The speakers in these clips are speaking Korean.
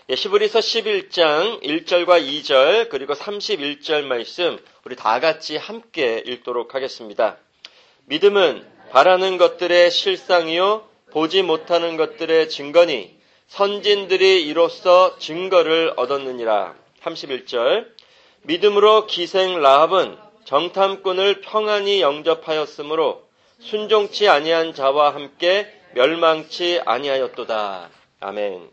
히브리서 11장 1절과 2절 그리고 31절 말씀 우리 다 같이 함께 읽도록 하겠습니다. 믿음은 바라는 것들의 실상이요 보지 못하는 것들의 증거니 선진들이 이로써 증거를 얻었느니라. 31절 믿음으로 기생 라합은 정탐꾼을 평안히 영접하였으므로 순종치 아니한 자와 함께 멸망치 아니하였도다. 아멘.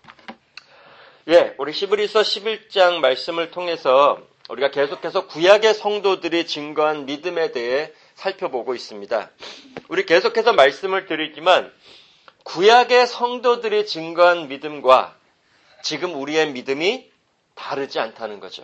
우리 히브리서 11장 말씀을 통해서 우리가 계속해서 구약의 성도들이 증거한 믿음에 대해 살펴보고 있습니다. 우리 계속해서 말씀을 드리지만 구약의 성도들이 증거한 믿음과 지금 우리의 믿음이 다르지 않다는 거죠.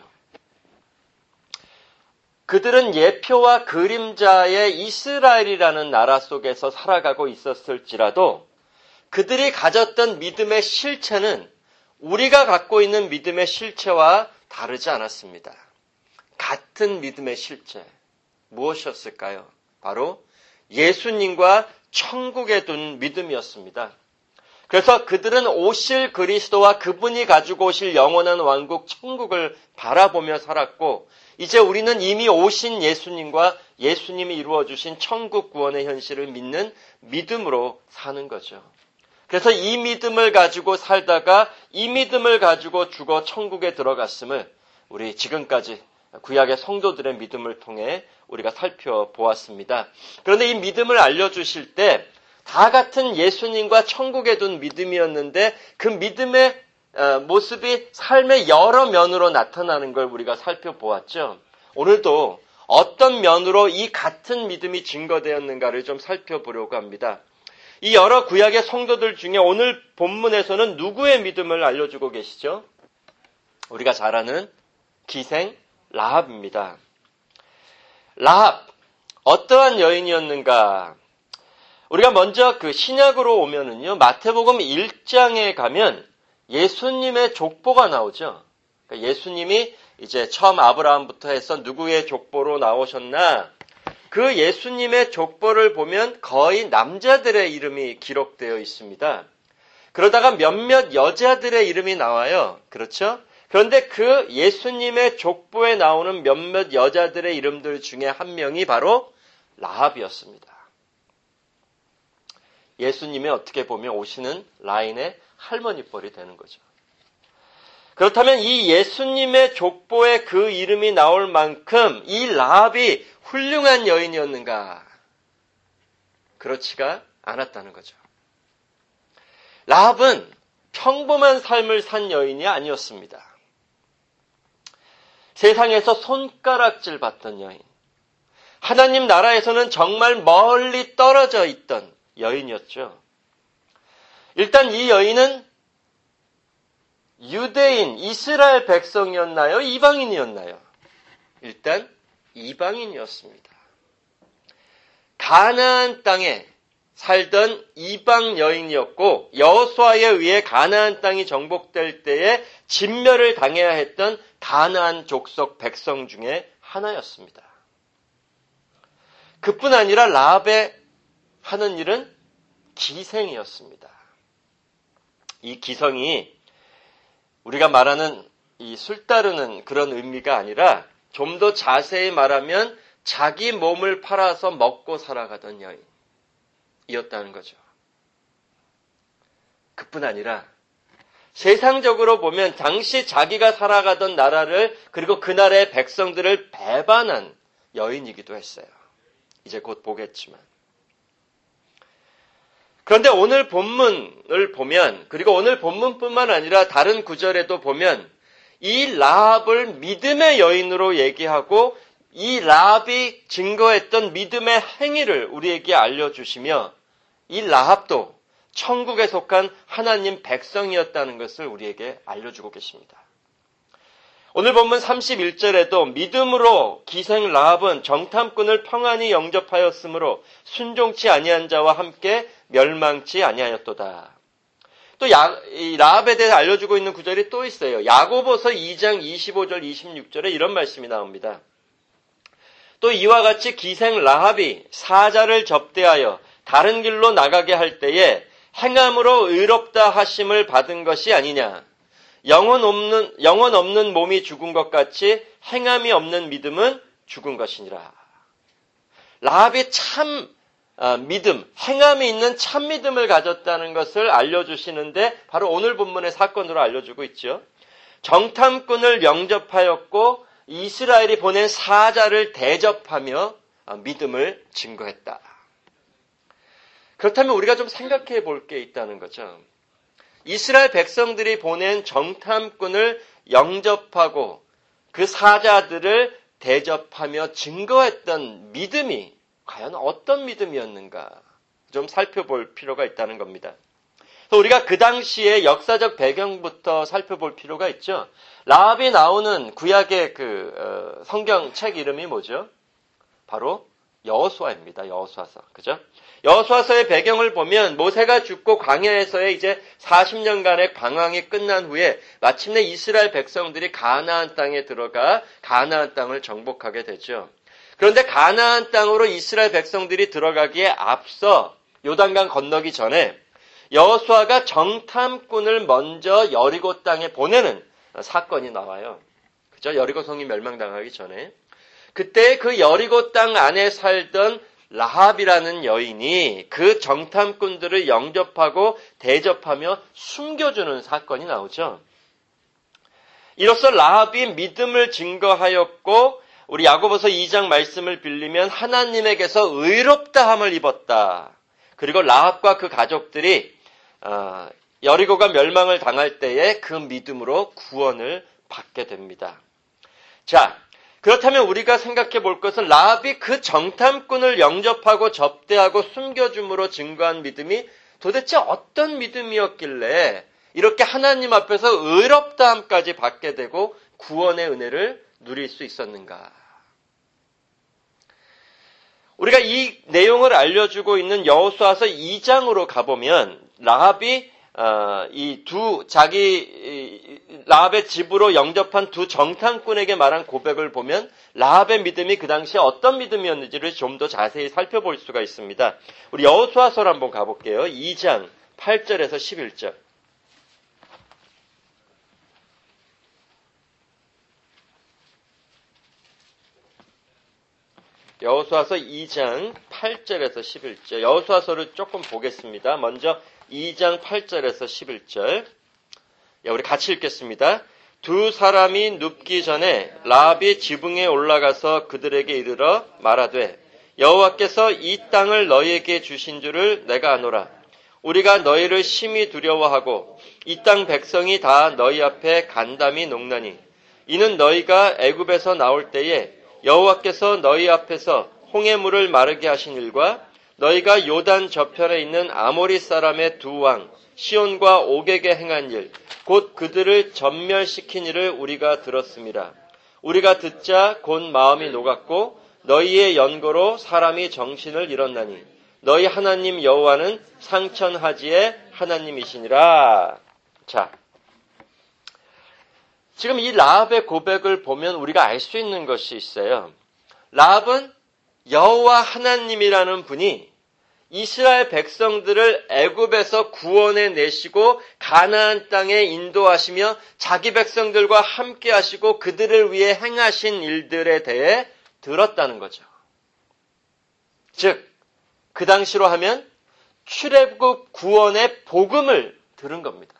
그들은 예표와 그림자의 이스라엘이라는 나라 속에서 살아가고 있었을지라도 그들이 가졌던 믿음의 실체는 우리가 갖고 있는 믿음의 실체와 다르지 않았습니다. 같은 믿음의 실체, 무엇이었을까요? 바로 예수님과 천국에 둔 믿음이었습니다. 그래서 그들은 오실 그리스도와 그분이 가지고 오실 영원한 왕국 천국을 바라보며 살았고, 이제 우리는 이미 오신 예수님과 예수님이 이루어주신 천국 구원의 현실을 믿는 믿음으로 사는 거죠. 그래서 이 믿음을 가지고 살다가 이 믿음을 가지고 죽어 천국에 들어갔음을 우리 지금까지 구약의 성도들의 믿음을 통해 우리가 살펴보았습니다. 그런데 이 믿음을 알려주실 때 다 같은 예수님과 천국에 둔 믿음이었는데 그 믿음의 모습이 삶의 여러 면으로 나타나는 걸 우리가 살펴보았죠. 오늘도 어떤 면으로 이 같은 믿음이 증거되었는가를 좀 살펴보려고 합니다. 이 여러 구약의 성도들 중에 오늘 본문에서는 누구의 믿음을 알려주고 계시죠? 우리가 잘 아는 기생 라합입니다. 라합, 어떠한 여인이었는가? 우리가 먼저 그 신약으로 오면은요, 마태복음 1장에 가면 예수님의 족보가 나오죠. 그러니까 예수님이 이제 처음 아브라함부터 해서 누구의 족보로 나오셨나? 그 예수님의 족보를 보면 거의 남자들의 이름이 기록되어 있습니다. 그러다가 몇몇 여자들의 이름이 나와요. 그렇죠? 그런데 그 예수님의 족보에 나오는 몇몇 여자들의 이름들 중에 한 명이 바로 라합이었습니다. 예수님이 어떻게 보면 오시는 라인의 할머니뻘이 되는 거죠. 그렇다면 이 예수님의 족보에 그 이름이 나올 만큼 이 라합이 훌륭한 여인이었는가? 그렇지가 않았다는 거죠. 라합은 평범한 삶을 산 여인이 아니었습니다. 세상에서 손가락질 받던 여인, 하나님 나라에서는 정말 멀리 떨어져 있던 여인이었죠. 일단 이 여인은 유대인, 이스라엘 백성이었나요? 이방인이었나요? 일단 이방인이었습니다. 가나안 땅에 살던 이방 여인이었고 여호수아에 의해 가나안 땅이 정복될 때에 진멸을 당해야 했던 가나안 족속 백성 중에 하나였습니다. 그뿐 아니라 라합의 하는 일은 기생이었습니다. 이 기성이 우리가 말하는 이 술 따르는 그런 의미가 아니라 좀 더 자세히 말하면 자기 몸을 팔아서 먹고 살아가던 여인이었다는 거죠. 그뿐 아니라 세상적으로 보면 당시 자기가 살아가던 나라를 그리고 그 나라의 백성들을 배반한 여인이기도 했어요. 이제 곧 보겠지만. 그런데 오늘 본문을 보면, 그리고 오늘 본문뿐만 아니라 다른 구절에도 보면 이 라합을 믿음의 여인으로 얘기하고 이 라합이 증거했던 믿음의 행위를 우리에게 알려주시며 이 라합도 천국에 속한 하나님 백성이었다는 것을 우리에게 알려주고 계십니다. 오늘 본문 31절에도 믿음으로 기생 라합은 정탐꾼을 평안히 영접하였으므로 순종치 아니한 자와 함께 멸망치 아니하였도다. 또 이 라합에 대해 알려주고 있는 구절이 또 있어요. 야고보서 2장 25절 26절에 이런 말씀이 나옵니다. 또 이와 같이 기생 라합이 사자를 접대하여 다른 길로 나가게 할 때에 행함으로 의롭다 하심을 받은 것이 아니냐. 영혼 없는 몸이 죽은 것 같이 행함이 없는 믿음은 죽은 것이니라. 라합이 참 믿음, 행함이 있는 참 믿음을 가졌다는 것을 알려주시는데 바로 오늘 본문의 사건으로 알려주고 있죠. 정탐꾼을 영접하였고 이스라엘이 보낸 사자를 대접하며 믿음을 증거했다. 그렇다면 우리가 좀 생각해 볼 게 있다는 거죠. 이스라엘 백성들이 보낸 정탐꾼을 영접하고 그 사자들을 대접하며 증거했던 믿음이 과연 어떤 믿음이었는가 좀 살펴볼 필요가 있다는 겁니다. 우리가 그 당시의 역사적 배경부터 살펴볼 필요가 있죠. 라합이 나오는 구약의 성경책 이름이 뭐죠? 바로 여호수아입니다. 여호수아서. 그죠? 여호수아서의 배경을 보면 모세가 죽고 광야에서의 이제 40년간의 방황이 끝난 후에 마침내 이스라엘 백성들이 가나안 땅에 들어가 가나안 땅을 정복하게 되죠. 그런데 가나안 땅으로 이스라엘 백성들이 들어가기에 앞서 요단강 건너기 전에 여호수아가 정탐꾼을 먼저 여리고 땅에 보내는 사건이 나와요. 그죠? 여리고 성이 멸망당하기 전에. 그때 그 여리고 땅 안에 살던 라합이라는 여인이 그 정탐꾼들을 영접하고 대접하며 숨겨주는 사건이 나오죠. 이로써 라합이 믿음을 증거하였고 우리 야고보서 2장 말씀을 빌리면 하나님에게서 의롭다함을 입었다. 그리고 라합과 그 가족들이 여리고가 멸망을 당할 때에 그 믿음으로 구원을 받게 됩니다. 자, 그렇다면 우리가 생각해 볼 것은 라합이 그 정탐꾼을 영접하고 접대하고 숨겨줌으로 증거한 믿음이 도대체 어떤 믿음이었길래 이렇게 하나님 앞에서 의롭다함까지 받게 되고 구원의 은혜를 누릴 수 있었는가? 우리가 이 내용을 알려주고 있는 여호수아서 2장으로 가보면 라합이 라합의 집으로 영접한 두 정탐꾼에게 말한 고백을 보면 라합의 믿음이 그 당시에 어떤 믿음이었는지를 좀 더 자세히 살펴볼 수가 있습니다. 우리 여호수아서로 한번 가볼게요. 2장 8절에서 11절. 여호수아서 2장 8절에서 11절. 여호수아서를 조금 보겠습니다. 먼저 2장 8절에서 11절. 우리 같이 읽겠습니다. 두 사람이 눕기 전에 라합이 지붕에 올라가서 그들에게 이르러 말하되 여호와께서 이 땅을 너희에게 주신 줄을 내가 아노라. 우리가 너희를 심히 두려워하고 이 땅 백성이 다 너희 앞에 간담이 녹나니 이는 너희가 애굽에서 나올 때에 여호와께서 너희 앞에서 홍해물을 마르게 하신 일과 너희가 요단 저편에 있는 아모리 사람의 두 왕 시온과 옥에게 행한 일, 곧 그들을 전멸시킨 일을 우리가 들었습니다. 우리가 듣자 곧 마음이 녹았고 너희의 연고로 사람이 정신을 잃었나니 너희 하나님 여호와는 상천하지의 하나님이시니라. 자, 지금 이 라합의 고백을 보면 우리가 알 수 있는 것이 있어요. 라합은 여호와 하나님이라는 분이 이스라엘 백성들을 애굽에서 구원해 내시고 가나안 땅에 인도하시며 자기 백성들과 함께 하시고 그들을 위해 행하신 일들에 대해 들었다는 거죠. 즉, 그 당시로 하면 출애굽 구원의 복음을 들은 겁니다.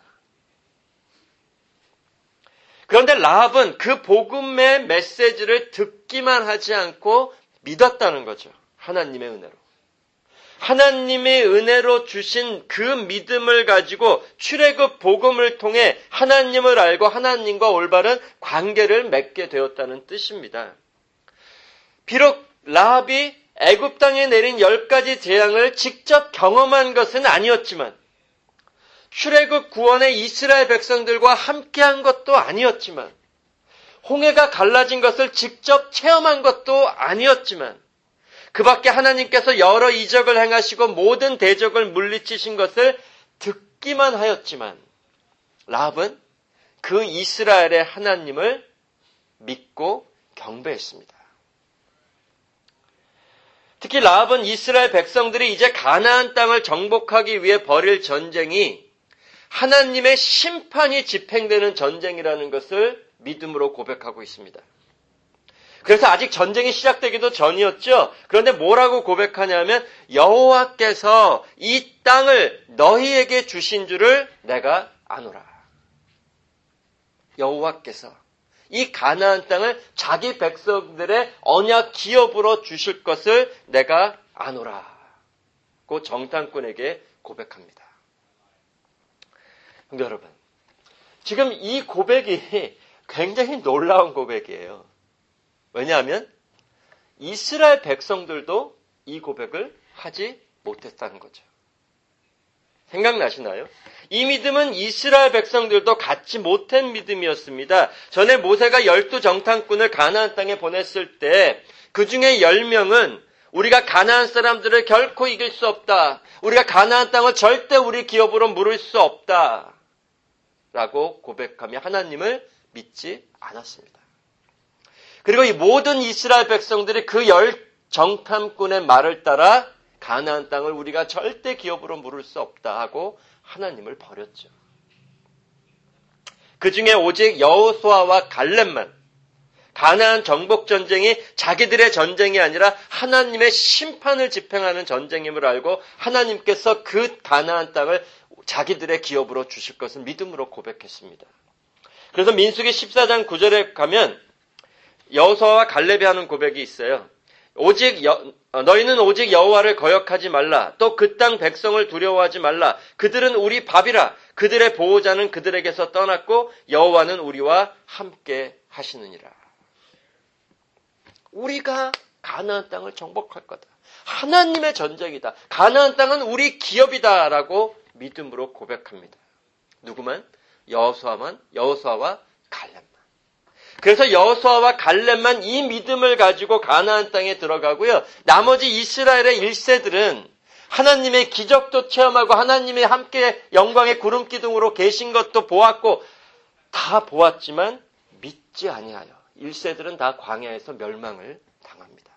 그런데 라합은 그 복음의 메시지를 듣기만 하지 않고 믿었다는 거죠. 하나님의 은혜로. 하나님의 은혜로 주신 그 믿음을 가지고 출애굽 복음을 통해 하나님을 알고 하나님과 올바른 관계를 맺게 되었다는 뜻입니다. 비록 라합이 애굽 땅에 내린 10가지 재앙을 직접 경험한 것은 아니었지만 출애굽 구원의 이스라엘 백성들과 함께한 것도 아니었지만 홍해가 갈라진 것을 직접 체험한 것도 아니었지만 그 밖에 하나님께서 여러 이적을 행하시고 모든 대적을 물리치신 것을 듣기만 하였지만 라합은 그 이스라엘의 하나님을 믿고 경배했습니다. 특히 라합은 이스라엘 백성들이 이제 가나안 땅을 정복하기 위해 벌일 전쟁이 하나님의 심판이 집행되는 전쟁이라는 것을 믿음으로 고백하고 있습니다. 그래서 아직 전쟁이 시작되기도 전이었죠. 그런데 뭐라고 고백하냐면 여호와께서 이 땅을 너희에게 주신 줄을 내가 아노라. 여호와께서 이 가나안 땅을 자기 백성들의 언약 기업으로 주실 것을 내가 아노라. 고 정탐꾼에게 고백합니다. 성도 여러분, 지금 이 고백이 굉장히 놀라운 고백이에요. 왜냐하면 이스라엘 백성들도 이 고백을 하지 못했다는 거죠. 생각나시나요? 이 믿음은 이스라엘 백성들도 갖지 못한 믿음이었습니다. 전에 모세가 12 정탐꾼을 가나안 땅에 보냈을 때 그 중에 10명은 우리가 가나안 사람들을 결코 이길 수 없다. 우리가 가나안 땅을 절대 우리 기업으로 물을 수 없다. 라고 고백하며 하나님을 믿지 않았습니다. 그리고 이 모든 이스라엘 백성들이 그 10 정탐꾼의 말을 따라 가나안 땅을 우리가 절대 기업으로 물을 수 없다 하고 하나님을 버렸죠. 그 중에 오직 여호수아와 갈렙만 가나안 정복 전쟁이 자기들의 전쟁이 아니라 하나님의 심판을 집행하는 전쟁임을 알고 하나님께서 그 가나안 땅을 자기들의 기업으로 주실 것을 믿음으로 고백했습니다. 그래서 민수기 14장 9절에 가면 여호수아와 갈렙이 하는 고백이 있어요. 너희는 오직 여호와를 거역하지 말라. 또 그 땅 백성을 두려워하지 말라. 그들은 우리 밥이라. 그들의 보호자는 그들에게서 떠났고 여호와는 우리와 함께 하시느니라. 우리가 가나안 땅을 정복할 거다. 하나님의 전쟁이다. 가나안 땅은 우리 기업이다라고 믿음으로 고백합니다. 누구만? 여호수아와 갈렙만. 그래서 여호수아와 갈렙만 이 믿음을 가지고 가나안 땅에 들어가고요. 나머지 이스라엘의 1세들은 하나님의 기적도 체험하고 하나님의 함께 영광의 구름 기둥으로 계신 것도 보았고 다 보았지만 믿지 아니하여 1세들은 다 광야에서 멸망을 당합니다.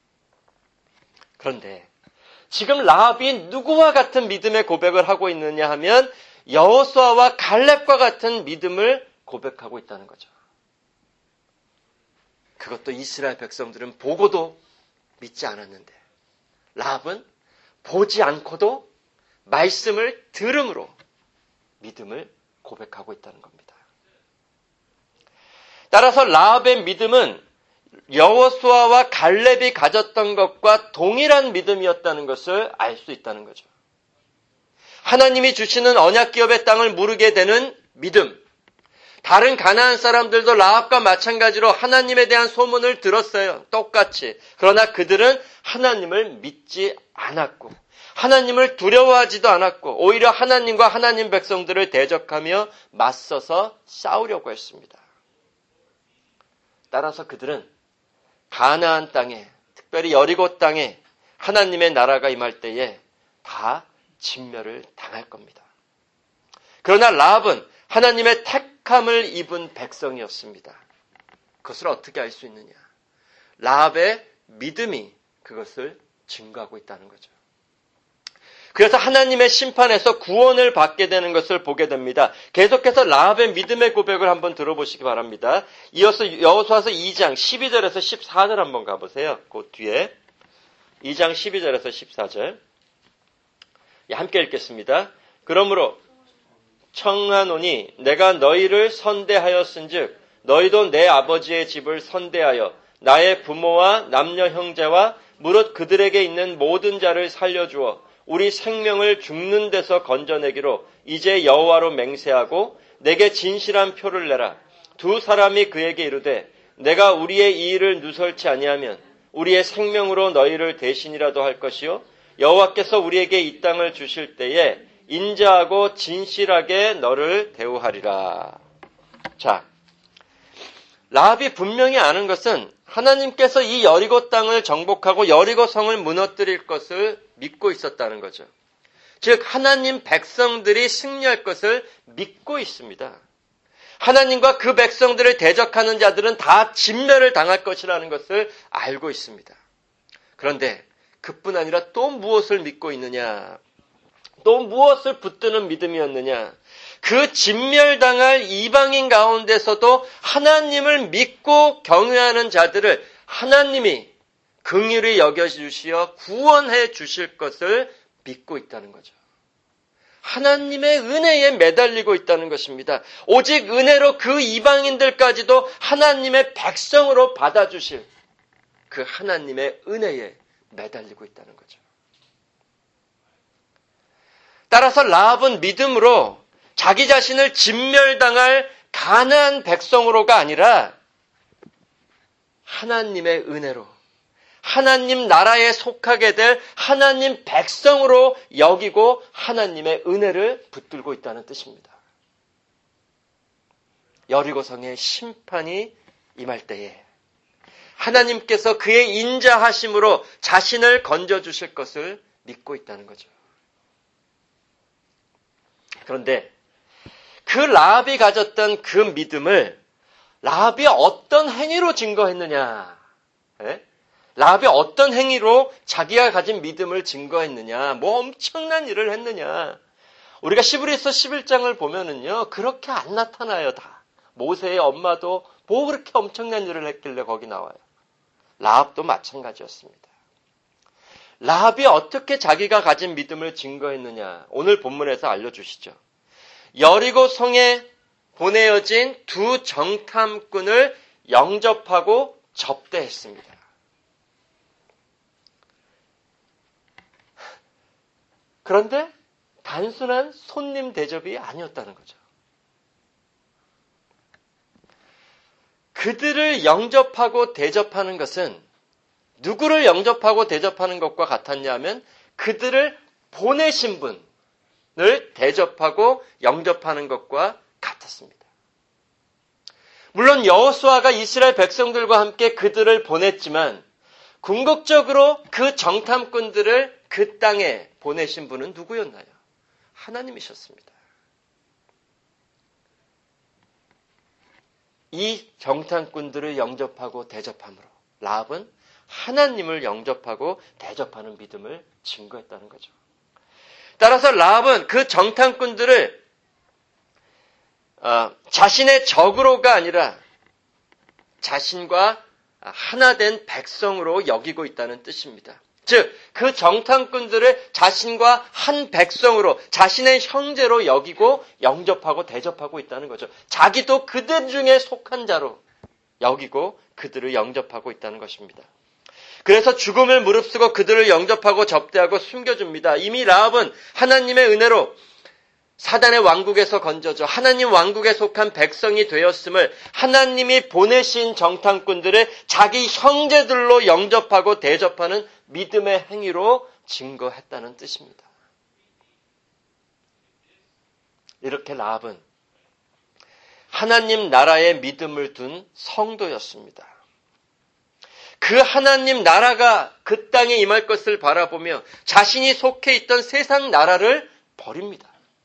그런데 지금 라합이 누구와 같은 믿음의 고백을 하고 있느냐 하면 여호수아와 갈렙과 같은 믿음을 고백하고 있다는 거죠. 그것도 이스라엘 백성들은 보고도 믿지 않았는데 라합은 보지 않고도 말씀을 들음으로 믿음을 고백하고 있다는 겁니다. 따라서 라합의 믿음은 여호수아와 갈렙이 가졌던 것과 동일한 믿음이었다는 것을 알 수 있다는 거죠. 하나님이 주시는 언약 기업의 땅을 무르게 되는 믿음. 다른 가나안 사람들도 라합과 마찬가지로 하나님에 대한 소문을 들었어요. 똑같이. 그러나 그들은 하나님을 믿지 않았고 하나님을 두려워하지도 않았고 오히려 하나님과 하나님 백성들을 대적하며 맞서서 싸우려고 했습니다. 따라서 그들은 가나안 땅에, 특별히 여리고 땅에 하나님의 나라가 임할 때에 다 진멸을 당할 겁니다. 그러나 라합은 하나님의 택함을 입은 백성이었습니다. 그것을 어떻게 알 수 있느냐? 라합의 믿음이 그것을 증거하고 있다는 거죠. 그래서 하나님의 심판에서 구원을 받게 되는 것을 보게 됩니다. 계속해서 라합의 믿음의 고백을 한번 들어보시기 바랍니다. 이어서 여호수아서 2장 12절에서 14절 한번 가보세요. 그 뒤에 2장 12절에서 14절 함께 읽겠습니다. 그러므로 청하노니 내가 너희를 선대하였은즉 너희도 내 아버지의 집을 선대하여 나의 부모와 남녀 형제와 무릇 그들에게 있는 모든 자를 살려주어 우리 생명을 죽는 데서 건져내기로 이제 여호와로 맹세하고 내게 진실한 표를 내라. 두 사람이 그에게 이르되 내가 우리의 이 일을 누설치 아니하면 우리의 생명으로 너희를 대신이라도 할 것이요 여호와께서 우리에게 이 땅을 주실 때에 인자하고 진실하게 너를 대우하리라. 자, 라합이 분명히 아는 것은 하나님께서 이 여리고 땅을 정복하고 여리고 성을 무너뜨릴 것을 믿고 있었다는 거죠. 즉 하나님 백성들이 승리할 것을 믿고 있습니다. 하나님과 그 백성들을 대적하는 자들은 다 진멸을 당할 것이라는 것을 알고 있습니다. 그런데 그뿐 아니라 또 무엇을 믿고 있느냐? 또 무엇을 붙드는 믿음이었느냐? 그 진멸당할 이방인 가운데서도 하나님을 믿고 경외하는 자들을 하나님이 긍휼히 여겨주시어 구원해 주실 것을 믿고 있다는 거죠. 하나님의 은혜에 매달리고 있다는 것입니다. 오직 은혜로 그 이방인들까지도 하나님의 백성으로 받아주실 그 하나님의 은혜에 매달리고 있다는 거죠. 따라서 라합은 믿음으로 자기 자신을 진멸당할 가난한 백성으로가 아니라 하나님의 은혜로 하나님 나라에 속하게 될 하나님 백성으로 여기고 하나님의 은혜를 붙들고 있다는 뜻입니다. 여리고성의 심판이 임할 때에 하나님께서 그의 인자하심으로 자신을 건져주실 것을 믿고 있다는 거죠. 그런데 그 라합이 가졌던 그 믿음을 라합이 어떤 행위로 증거했느냐? 라합이 어떤 행위로 자기가 가진 믿음을 증거했느냐? 뭐 엄청난 일을 했느냐? 우리가 히브리서 11장을 보면은요, 그렇게 안 나타나요, 다. 모세의 엄마도 뭐 그렇게 엄청난 일을 했길래 거기 나와요. 라합도 마찬가지였습니다. 라합이 어떻게 자기가 가진 믿음을 증거했느냐? 오늘 본문에서 알려주시죠. 여리고 성에 보내어진 두 정탐꾼을 영접하고 접대했습니다. 그런데 단순한 손님 대접이 아니었다는 거죠. 그들을 영접하고 대접하는 것은 누구를 영접하고 대접하는 것과 같았냐면 그들을 보내신 분을 대접하고 영접하는 것과 같았습니다. 물론 여호수아가 이스라엘 백성들과 함께 그들을 보냈지만 궁극적으로 그 정탐꾼들을 그 땅에 보내신 분은 누구였나요? 하나님이셨습니다. 이 정탐꾼들을 영접하고 대접함으로 라합은 하나님을 영접하고 대접하는 믿음을 증거했다는 거죠. 따라서 라합은 그 정탐꾼들을 자신의 적으로가 아니라 자신과 하나 된 백성으로 여기고 있다는 뜻입니다. 즉, 그 정탐꾼들을 자신과 한 백성으로 자신의 형제로 여기고 영접하고 대접하고 있다는 거죠. 자기도 그들 중에 속한 자로 여기고 그들을 영접하고 있다는 것입니다. 그래서 죽음을 무릅쓰고 그들을 영접하고 접대하고 숨겨줍니다. 이미 라합은 하나님의 은혜로 사단의 왕국에서 건져져 하나님 왕국에 속한 백성이 되었음을 하나님이 보내신 정탐꾼들을 자기 형제들로 영접하고 대접하는 믿음의 행위로 증거했다는 뜻입니다. 이렇게 라합은 하나님 나라에 믿음을 둔 성도였습니다. 그 하나님 나라가 그 땅에 임할 것을 바라보며 자신이 속해 있던 세상 나라를 버립니다.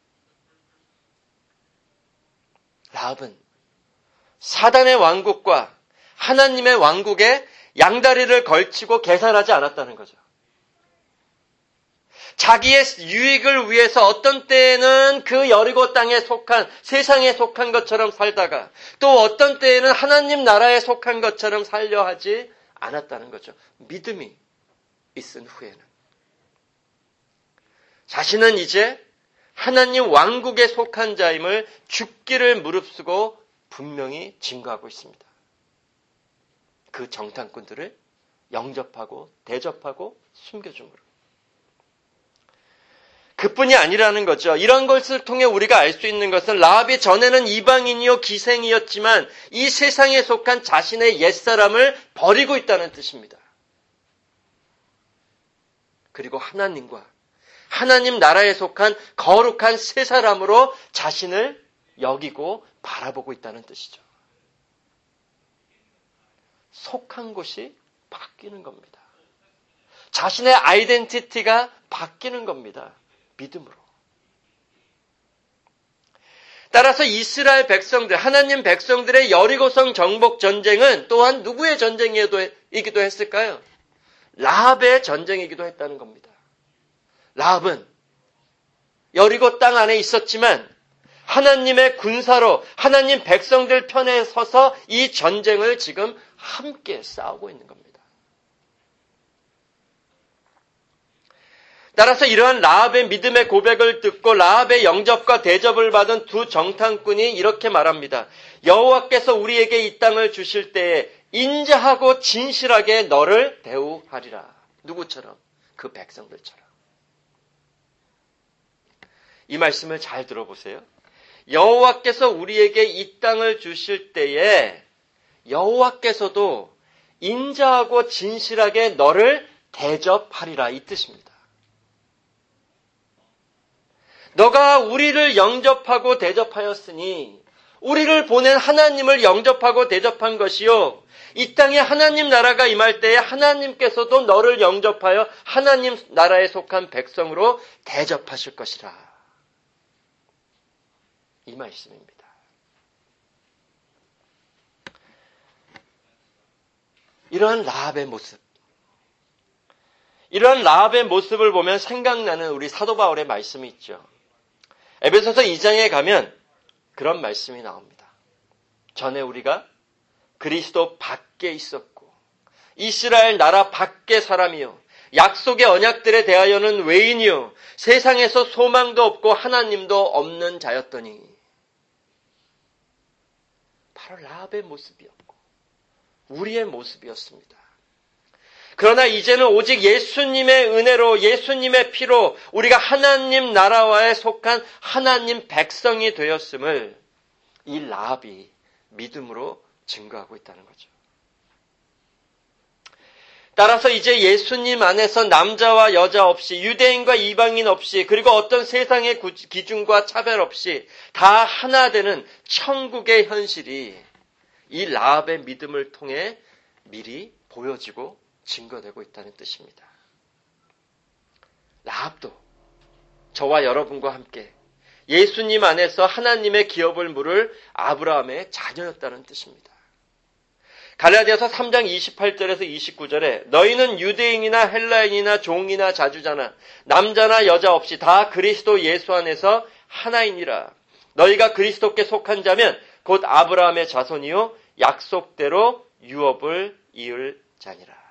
라합은 사단의 왕국과 하나님의 왕국에 양다리를 걸치고 계산하지 않았다는 거죠. 자기의 유익을 위해서 어떤 때에는 그 여리고 땅에 속한 세상에 속한 것처럼 살다가 또 어떤 때에는 하나님 나라에 속한 것처럼 살려 하지 않았다는 거죠. 믿음이 있은 후에는. 자신은 이제 하나님 왕국에 속한 자임을 죽기를 무릅쓰고 분명히 증거하고 있습니다. 그 정탐꾼들을 영접하고 대접하고 숨겨줌으로. 그뿐이 아니라는 거죠. 이런 것을 통해 우리가 알 수 있는 것은 라합이 전에는 이방인이요 기생이었지만 이 세상에 속한 자신의 옛사람을 버리고 있다는 뜻입니다. 그리고 하나님과 하나님 나라에 속한 거룩한 새 사람으로 자신을 여기고 바라보고 있다는 뜻이죠. 속한 곳이 바뀌는 겁니다. 자신의 아이덴티티가 바뀌는 겁니다. 믿음으로. 따라서 이스라엘 백성들, 하나님 백성들의 여리고성 정복 전쟁은 또한 누구의 전쟁이기도 했을까요? 라합의 전쟁이기도 했다는 겁니다. 라합은 여리고 땅 안에 있었지만 하나님의 군사로 하나님 백성들 편에 서서 이 전쟁을 지금 함께 싸우고 있는 겁니다. 따라서 이러한 라합의 믿음의 고백을 듣고 라합의 영접과 대접을 받은 두 정탐꾼이 이렇게 말합니다. 여호와께서 우리에게 이 땅을 주실 때에 인자하고 진실하게 너를 대우하리라. 누구처럼? 그 백성들처럼. 이 말씀을 잘 들어보세요. 여호와께서 우리에게 이 땅을 주실 때에 여호와께서도 인자하고 진실하게 너를 대접하리라 이 뜻입니다. 너가 우리를 영접하고 대접하였으니 우리를 보낸 하나님을 영접하고 대접한 것이요. 이 땅에 하나님 나라가 임할 때에 하나님께서도 너를 영접하여 하나님 나라에 속한 백성으로 대접하실 것이라. 이 말씀입니다. 이러한 라합의 모습. 이러한 라합의 모습을 보면 생각나는 우리 사도 바울의 말씀이 있죠. 에베소서 2장에 가면 그런 말씀이 나옵니다. 전에 우리가 그리스도 밖에 있었고 이스라엘 나라 밖의 사람이요 약속의 언약들에 대하여는 외인이요 세상에서 소망도 없고 하나님도 없는 자였더니 바로 라합의 모습이었고 우리의 모습이었습니다. 그러나 이제는 오직 예수님의 은혜로 예수님의 피로 우리가 하나님 나라와에 속한 하나님 백성이 되었음을 이 라합이 믿음으로 증거하고 있다는 거죠. 따라서 이제 예수님 안에서 남자와 여자 없이 유대인과 이방인 없이 그리고 어떤 세상의 기준과 차별 없이 다 하나 되는 천국의 현실이 이 라합의 믿음을 통해 미리 보여지고 증거되고 있다는 뜻입니다. 라합도 저와 여러분과 함께 예수님 안에서 하나님의 기업을 물을 아브라함의 자녀였다는 뜻입니다. 갈라디아서 3장 28절에서 29절에 너희는 유대인이나 헬라인이나 종이나 자주자나 남자나 여자 없이 다 그리스도 예수 안에서 하나이니라. 너희가 그리스도께 속한 자면 곧 아브라함의 자손이요 약속대로 유업을 이을 자니라.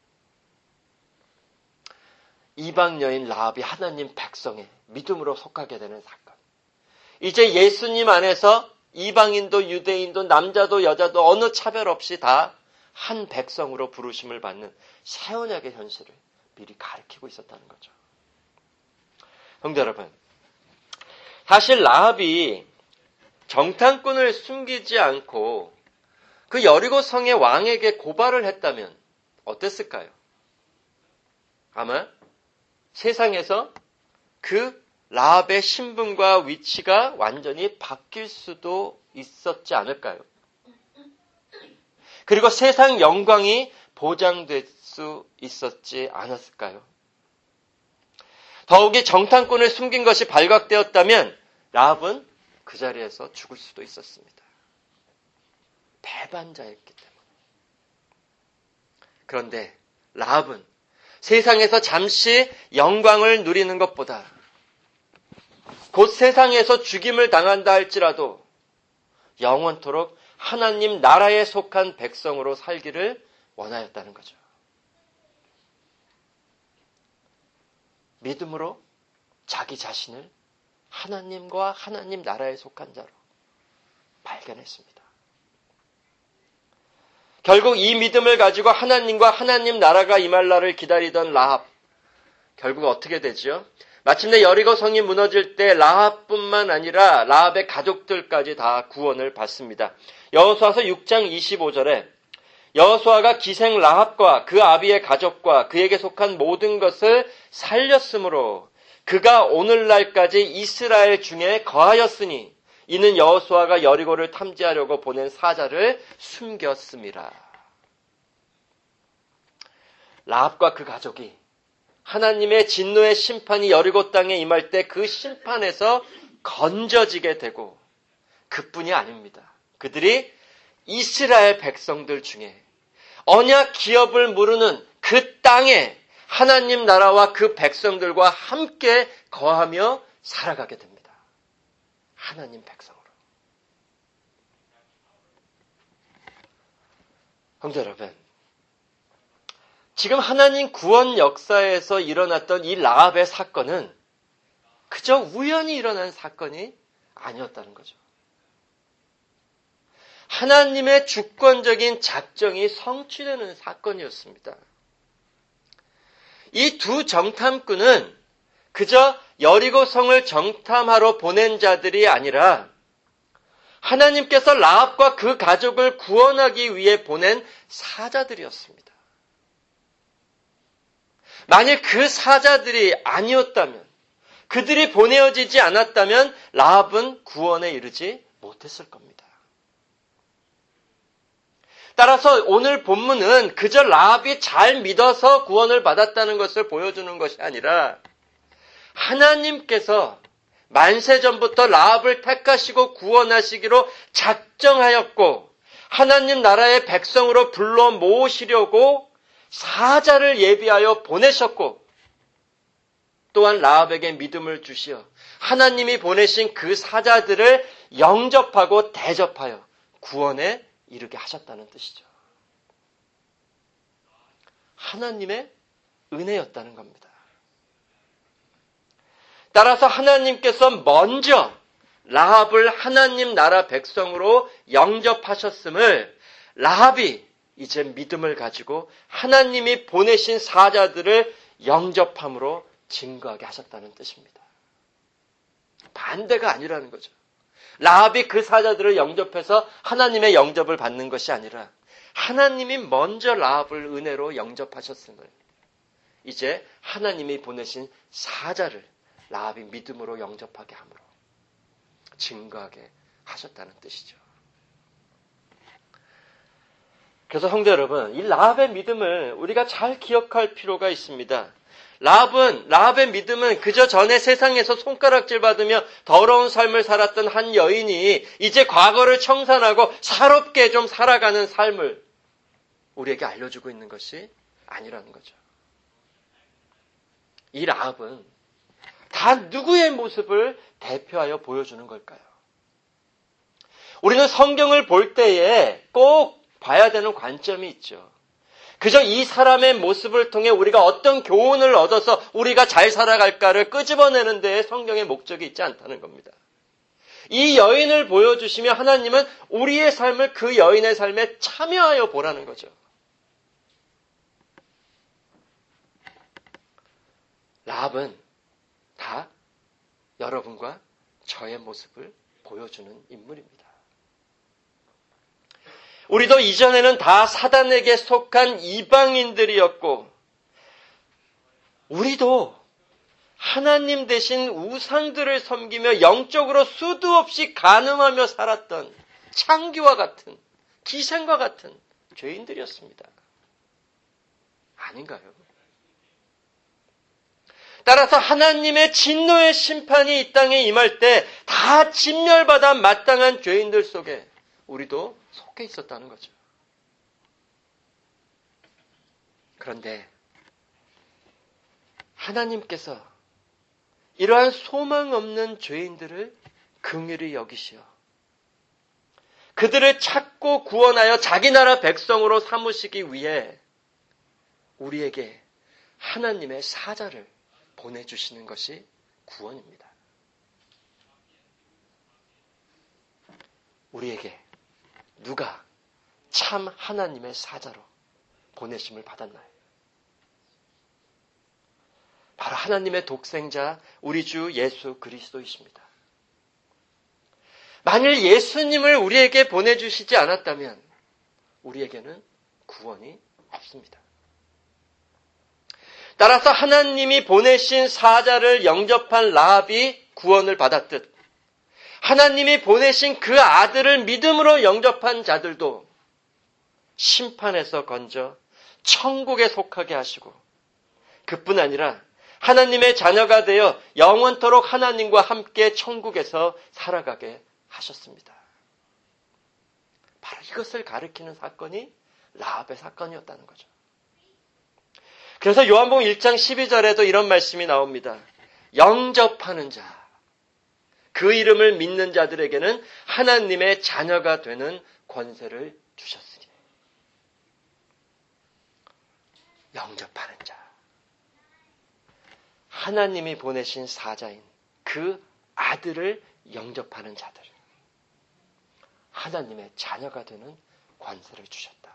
이방 여인 라합이 하나님 백성의 믿음으로 속하게 되는 사건. 이제 예수님 안에서 이방인도 유대인도 남자도 여자도 어느 차별 없이 다 한 백성으로 부르심을 받는 새 언약의 현실을 미리 가리키고 있었다는 거죠. 형제 여러분, 사실 라합이 정탐꾼을 숨기지 않고 그 여리고 성의 왕에게 고발을 했다면 어땠을까요? 아마 세상에서 그 라합의 신분과 위치가 완전히 바뀔 수도 있었지 않을까요? 그리고 세상 영광이 보장될 수 있었지 않았을까요? 더욱이 정탐꾼을 숨긴 것이 발각되었다면 라합은 그 자리에서 죽을 수도 있었습니다. 배반자였기 때문에. 그런데 라합은 세상에서 잠시 영광을 누리는 것보다 곧 세상에서 죽임을 당한다 할지라도 영원토록 하나님 나라에 속한 백성으로 살기를 원하였다는 거죠. 믿음으로 자기 자신을 하나님과 하나님 나라에 속한 자로 발견했습니다. 결국 이 믿음을 가지고 하나님과 하나님 나라가 임할 날을 기다리던 라합, 결국 어떻게 되죠? 마침내 여리고 성이 무너질 때 라합뿐만 아니라 라합의 가족들까지 다 구원을 받습니다. 여호수아서 6장 25절에 여호수아가 기생 라합과 그 아비의 가족과 그에게 속한 모든 것을 살렸으므로 그가 오늘날까지 이스라엘 중에 거하였으니 이는 여호수아가 여리고를 탐지하려고 보낸 사자를 숨겼음이라. 라합과 그 가족이 하나님의 진노의 심판이 여리고 땅에 임할 때 그 심판에서 건져지게 되고 그뿐이 아닙니다. 그들이 이스라엘 백성들 중에 언약 기업을 무르는 그 땅에 하나님 나라와 그 백성들과 함께 거하며 살아가게 됩니다. 하나님 백성으로. 형제 여러분, 지금 하나님 구원 역사에서 일어났던 이 라합의 사건은 그저 우연히 일어난 사건이 아니었다는 거죠. 하나님의 주권적인 작정이 성취되는 사건이었습니다. 이 두 정탐꾼은 그저 여리고성을 정탐하러 보낸 자들이 아니라 하나님께서 라합과 그 가족을 구원하기 위해 보낸 사자들이었습니다. 만일 그 사자들이 아니었다면, 그들이 보내어지지 않았다면 라합은 구원에 이르지 못했을 겁니다. 따라서 오늘 본문은 그저 라합이 잘 믿어서 구원을 받았다는 것을 보여주는 것이 아니라 하나님께서 만세전부터 라합을 택하시고 구원하시기로 작정하였고 하나님 나라의 백성으로 불러 모으시려고 사자를 예비하여 보내셨고 또한 라합에게 믿음을 주시어 하나님이 보내신 그 사자들을 영접하고 대접하여 구원에 이르게 하셨다는 뜻이죠. 하나님의 은혜였다는 겁니다. 따라서 하나님께서 먼저 라합을 하나님 나라 백성으로 영접하셨음을 라합이 이제 믿음을 가지고 하나님이 보내신 사자들을 영접함으로 증거하게 하셨다는 뜻입니다. 반대가 아니라는 거죠. 라합이 그 사자들을 영접해서 하나님의 영접을 받는 것이 아니라 하나님이 먼저 라합을 은혜로 영접하셨음을 이제 하나님이 보내신 사자를 라합이 믿음으로 영접하게 함으로 증거하게 하셨다는 뜻이죠. 그래서 형제 여러분, 이 라합의 믿음을 우리가 잘 기억할 필요가 있습니다. 라합의 믿음은 그저 전에 세상에서 손가락질 받으며 더러운 삶을 살았던 한 여인이 이제 과거를 청산하고 사롭게 좀 살아가는 삶을 우리에게 알려주고 있는 것이 아니라는 거죠. 이 라합은 다 누구의 모습을 대표하여 보여주는 걸까요? 우리는 성경을 볼 때에 꼭 봐야 되는 관점이 있죠. 그저 이 사람의 모습을 통해 우리가 어떤 교훈을 얻어서 우리가 잘 살아갈까를 끄집어내는 데에 성경의 목적이 있지 않다는 겁니다. 이 여인을 보여주시며 하나님은 우리의 삶을 그 여인의 삶에 참여하여 보라는 거죠. 라합은 다 여러분과 저의 모습을 보여주는 인물입니다. 우리도 이전에는 다 사단에게 속한 이방인들이었고 우리도 하나님 대신 우상들을 섬기며 영적으로 수도 없이 간음하며 살았던 창기와 같은 기생과 같은 죄인들이었습니다. 아닌가요? 따라서 하나님의 진노의 심판이 이 땅에 임할 때 다 진멸받아 마땅한 죄인들 속에 우리도 속해 있었다는 거죠. 그런데 하나님께서 이러한 소망 없는 죄인들을 긍휼히 여기시어 그들을 찾고 구원하여 자기 나라 백성으로 삼으시기 위해 우리에게 하나님의 사자를 보내주시는 것이 구원입니다. 우리에게 누가 참 하나님의 사자로 보내심을 받았나요? 바로 하나님의 독생자 우리 주 예수 그리스도이십니다. 만일 예수님을 우리에게 보내주시지 않았다면 우리에게는 구원이 없습니다. 따라서 하나님이 보내신 사자를 영접한 라합이 구원을 받았듯 하나님이 보내신 그 아들을 믿음으로 영접한 자들도 심판에서 건져 천국에 속하게 하시고 그뿐 아니라 하나님의 자녀가 되어 영원토록 하나님과 함께 천국에서 살아가게 하셨습니다. 바로 이것을 가리키는 사건이 라합의 사건이었다는 거죠. 그래서 요한복음 1장 12절에도 이런 말씀이 나옵니다. 영접하는 자, 그 이름을 믿는 자들에게는 하나님의 자녀가 되는 권세를 주셨으니. 영접하는 자. 하나님이 보내신 사자인 그 아들을 영접하는 자들. 하나님의 자녀가 되는 권세를 주셨다.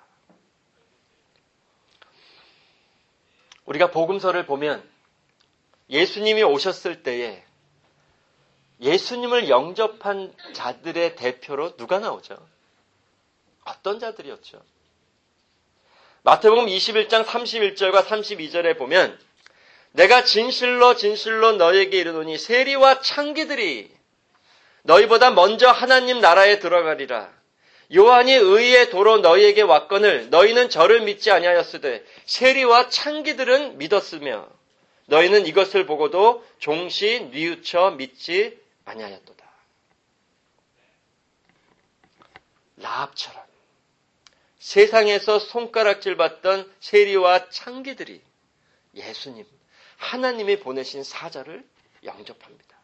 우리가 복음서를 보면 예수님이 오셨을 때에 예수님을 영접한 자들의 대표로 누가 나오죠? 어떤 자들이었죠? 마태복음 21장 31절과 32절에 보면 내가 진실로 진실로 너에게 이르노니 세리와 창기들이 너희보다 먼저 하나님 나라에 들어가리라. 요한이 의의 도로 너희에게 왔거늘 너희는 저를 믿지 아니하였으되 세리와 창기들은 믿었으며 너희는 이것을 보고도 종시 뉘우쳐 믿지 아니하였도다. 라합처럼 세상에서 손가락질 받던 세리와 창기들이 예수님, 하나님이 보내신 사자를 영접합니다.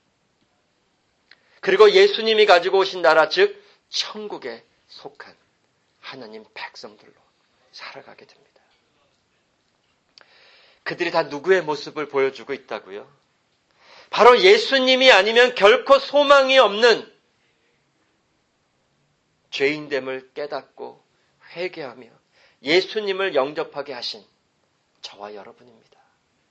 그리고 예수님이 가지고 오신 나라, 즉 천국에 속한 하나님 백성들로 살아가게 됩니다. 그들이 다 누구의 모습을 보여주고 있다고요? 바로 예수님이 아니면 결코 소망이 없는 죄인됨을 깨닫고 회개하며 예수님을 영접하게 하신 저와 여러분입니다.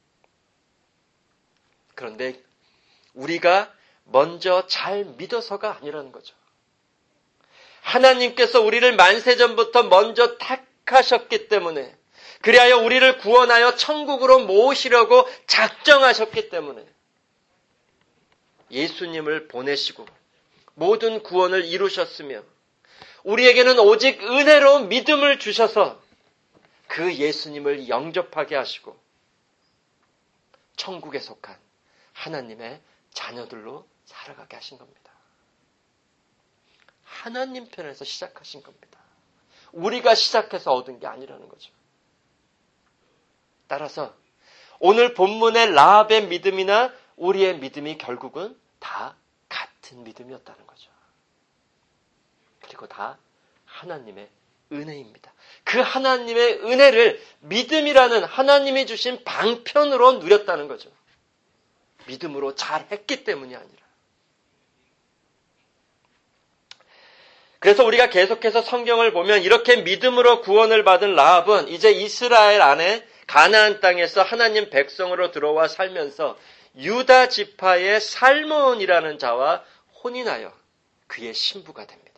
그런데 우리가 먼저 잘 믿어서가 아니라는 거죠. 하나님께서 우리를 만세전부터 먼저 택하셨기 때문에, 그리하여 우리를 구원하여 천국으로 모으시려고 작정하셨기 때문에 예수님을 보내시고 모든 구원을 이루셨으며 우리에게는 오직 은혜로 믿음을 주셔서 그 예수님을 영접하게 하시고 천국에 속한 하나님의 자녀들로 살아가게 하신 겁니다. 하나님 편에서 시작하신 겁니다. 우리가 시작해서 얻은 게 아니라는 거죠. 따라서 오늘 본문의 라합의 믿음이나 우리의 믿음이 결국은 다 같은 믿음이었다는 거죠. 그리고 다 하나님의 은혜입니다. 그 하나님의 은혜를 믿음이라는 하나님이 주신 방편으로 누렸다는 거죠. 믿음으로 잘했기 때문이 아니라. 그래서 우리가 계속해서 성경을 보면 이렇게 믿음으로 구원을 받은 라합은 이제 이스라엘 안에 가나안 땅에서 하나님 백성으로 들어와 살면서 유다 지파의 살몬이라는 자와 혼인하여 그의 신부가 됩니다.